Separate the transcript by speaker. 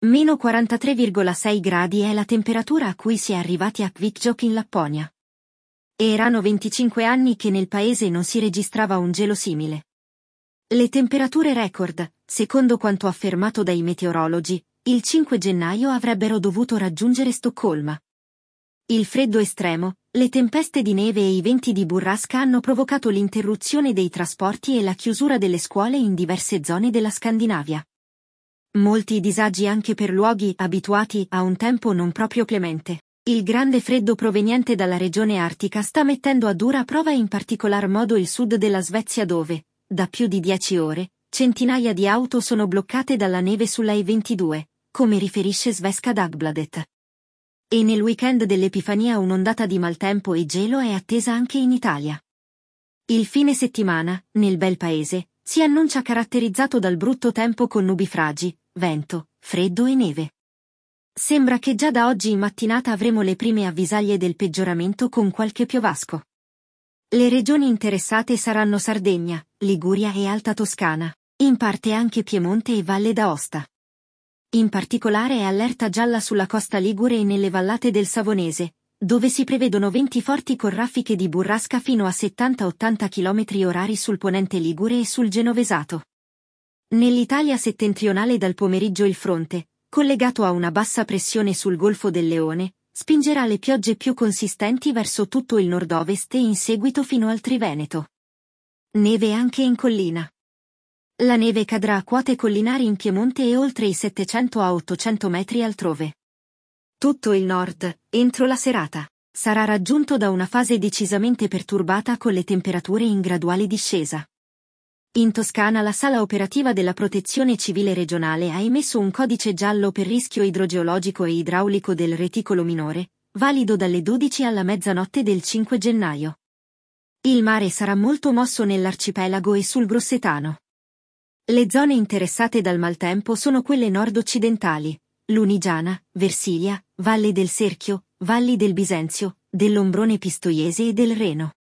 Speaker 1: Meno 43,6 gradi è la temperatura a cui si è arrivati a Kvikkjokk in Lapponia. Erano 25 anni che nel paese non si registrava un gelo simile. Le temperature record, secondo quanto affermato dai meteorologi, il 5 gennaio avrebbero dovuto raggiungere Stoccolma. Il freddo estremo, le tempeste di neve e i venti di burrasca hanno provocato l'interruzione dei trasporti e la chiusura delle scuole in diverse zone della Scandinavia. Molti disagi anche per luoghi abituati a un tempo non proprio clemente. Il grande freddo proveniente dalla regione artica sta mettendo a dura prova in particolar modo il sud della Svezia dove, da più di 10 ore, centinaia di auto sono bloccate dalla neve sulla E22, come riferisce Svenska Dagbladet. E nel weekend dell'Epifania un'ondata di maltempo e gelo è attesa anche in Italia. Il fine settimana, nel bel paese, si annuncia caratterizzato dal brutto tempo con nubifragi, vento, freddo e neve. Sembra che già da oggi in mattinata avremo le prime avvisaglie del peggioramento con qualche piovasco. Le regioni interessate saranno Sardegna, Liguria e Alta Toscana, in parte anche Piemonte e Valle d'Aosta. In particolare è allerta gialla sulla costa ligure e nelle vallate del Savonese, dove si prevedono venti forti con raffiche di burrasca fino a 70-80 km/h sul ponente ligure e sul genovesato. Nell'Italia settentrionale dal pomeriggio il fronte, collegato a una bassa pressione sul Golfo del Leone, spingerà le piogge più consistenti verso tutto il nord-ovest e in seguito fino al Triveneto. Neve anche in collina. La neve cadrà a quote collinari in Piemonte e oltre i 700 a 800 metri altrove. Tutto il nord, entro la serata, sarà raggiunto da una fase decisamente perturbata con le temperature in graduale discesa. In Toscana la sala operativa della Protezione Civile regionale ha emesso un codice giallo per rischio idrogeologico e idraulico del reticolo minore, valido dalle 12 alla mezzanotte del 5 gennaio. Il mare sarà molto mosso nell'arcipelago e sul Grossetano. Le zone interessate dal maltempo sono quelle nord-occidentali, Lunigiana, Versilia, Valle del Serchio, valli del Bisenzio, dell'Ombrone Pistoiese e del Reno.